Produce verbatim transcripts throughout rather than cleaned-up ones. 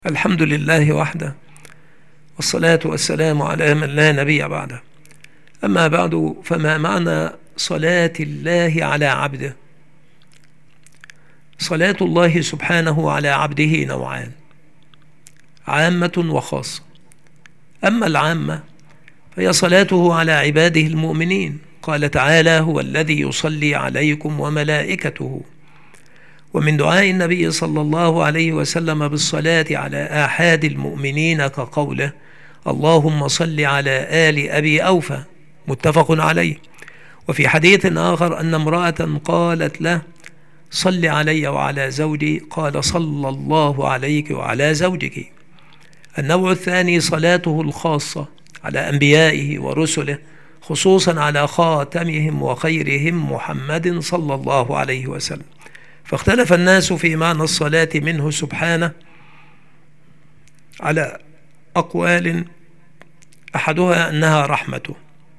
الحمد لله وحده، والصلاة والسلام على من لا نبي بعده. أما بعد، فما معنى صلاة الله على عبده؟ صلاة الله سبحانه على عبده نوعان: عامة وخاصة. أما العامة فهي صلاته على عباده المؤمنين، قال تعالى: هو الذي يصلي عليكم وملائكته. ومن دعاء النبي صلى الله عليه وسلم بالصلاة على آحاد المؤمنين كقوله: اللهم صل على آل أبي أوفى، متفق عليه. وفي حديث آخر أن امرأة قالت له: صل علي وعلى زوجي، قال: صلى الله عليك وعلى زوجك. النوع الثاني صلاته الخاصة على أنبيائه ورسله، خصوصا على خاتمهم وخيرهم محمد صلى الله عليه وسلم. فاختلف الناس في معنى الصلاة منه سبحانه على أقوال، أحدها أنها رحمته.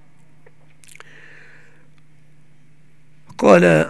قال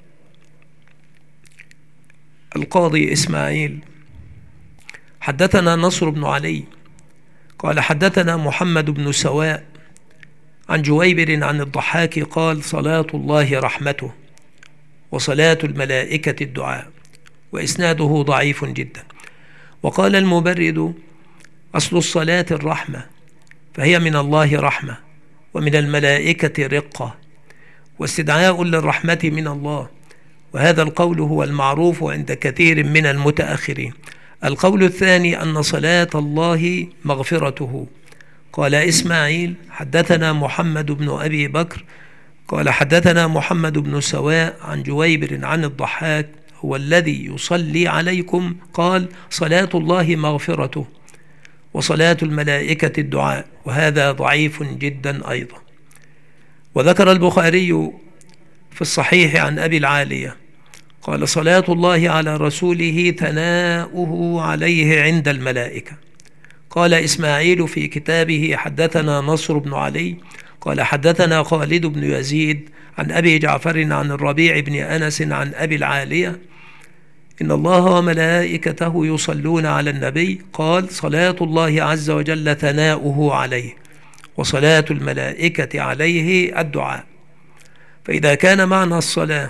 القاضي إسماعيل: حدثنا نصر بن علي قال حدثنا محمد بن سواء عن جويبر عن الضحاك قال: صلاة الله رحمته، وصلاة الملائكة الدعاء. وإسناده ضعيف جدا. وقال المبرد: أصل الصلاة الرحمة، فهي من الله رحمة، ومن الملائكة رقة، واستدعاء للرحمة من الله. وهذا القول هو المعروف عند كثير من المتأخرين. القول الثاني أن صلاة الله مغفرته. قال إسماعيل: حدثنا محمد بن أبي بكر قال حدثنا محمد بن سواء عن جويبر عن الضحاك: هو الذي يصلي عليكم، قال: صلاة الله مغفرته، وصلاة الملائكة الدعاء. وهذا ضعيف جدا أيضا. وذكر البخاري في الصحيح عن أبي العالية قال: صلاة الله على رسوله ثناؤه عليه عند الملائكة. قال إسماعيل في كتابه: حدثنا نصر بن علي قال حدثنا خالد بن يزيد عن أبي جعفر عن الربيع بن أنس عن أبي العالية: إن الله وملائكته يصلون على النبي، قال: صلاة الله عز وجل ثناؤه عليه، وصلاة الملائكة عليه الدعاء. فإذا كان معنى الصلاة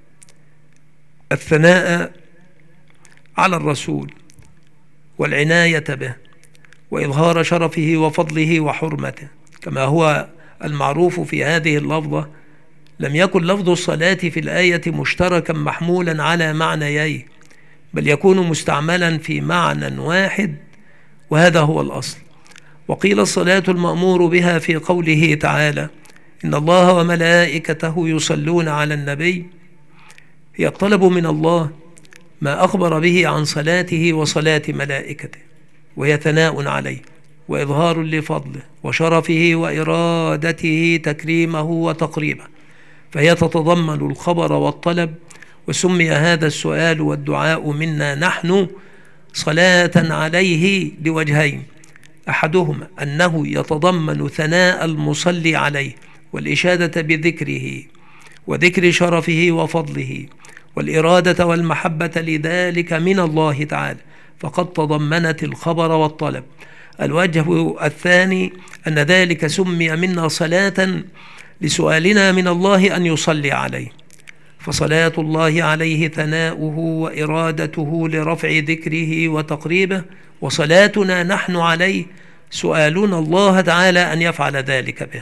الثناء على الرسول والعناية به وإظهار شرفه وفضله وحرمته كما هو المعروف في هذه اللفظة، لم يكن لفظ الصلاة في الآية مشتركا محمولا على معنيين، بل يكون مستعملا في معنى واحد، وهذا هو الأصل. وقيل الصلاة المأمور بها في قوله تعالى: إن الله وملائكته يصلون على النبي، هي الطلب من الله ما أخبر به عن صلاته وصلاة ملائكته، وهي ثناء عليه وإظهار لفضله وشرفه وإرادته تكريمه وتقريبه، فهي تتضمن الخبر والطلب. وسمي هذا السؤال والدعاء منا نحن صلاة عليه لوجهين: أحدهما أنه يتضمن ثناء المصلي عليه والإشادة بذكره وذكر شرفه وفضله والإرادة والمحبة لذلك من الله تعالى، فقد تضمنت الخبر والطلب. الوجه الثاني أن ذلك سمي منا صلاة لسؤالنا من الله أن يصلي عليه، فصلاة الله عليه ثناؤه وإرادته لرفع ذكره وتقريبه، وصلاتنا نحن عليه سؤالنا الله تعالى أن يفعل ذلك به.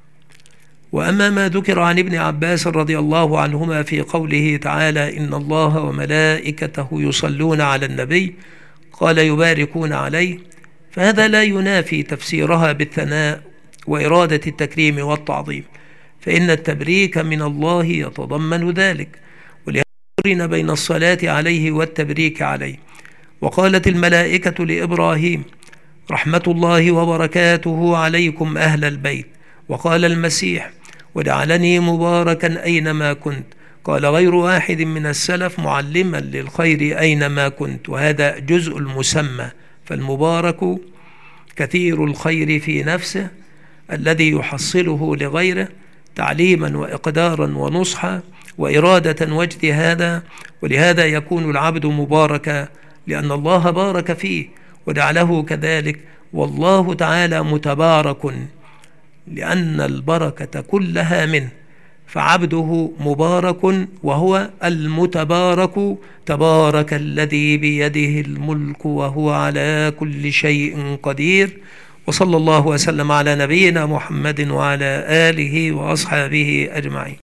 وأما ما ذكر عن ابن عباس رضي الله عنهما في قوله تعالى: إن الله وملائكته يصلون على النبي، قال: يباركون عليه، فهذا لا ينافي تفسيرها بالثناء وإرادة التكريم والتعظيم، فإن التبريك من الله يتضمن ذلك، ولهذا قرن بين الصلاة عليه والتبريك عليه. وقالت الملائكة لإبراهيم: رحمة الله وبركاته عليكم أهل البيت. وقال المسيح: وجعلني مباركا أينما كنت. قال غير واحد من السلف: معلما للخير أينما كنت. وهذا جزء المسمى، فالمبارك كثير الخير في نفسه الذي يحصله لغيره تعليما وإقدارا ونصحا وإرادة واجتهادا. ولهذا يكون العبد مباركا لأن الله بارك فيه وجعله كذلك. والله تعالى متبارك لأن البركة كلها منه، فعبده مبارك وهو المتبارك. تبارك الذي بيده الملك وهو على كل شيء قدير. وصلى الله وسلم على نبينا محمد وعلى آله وأصحابه أجمعين.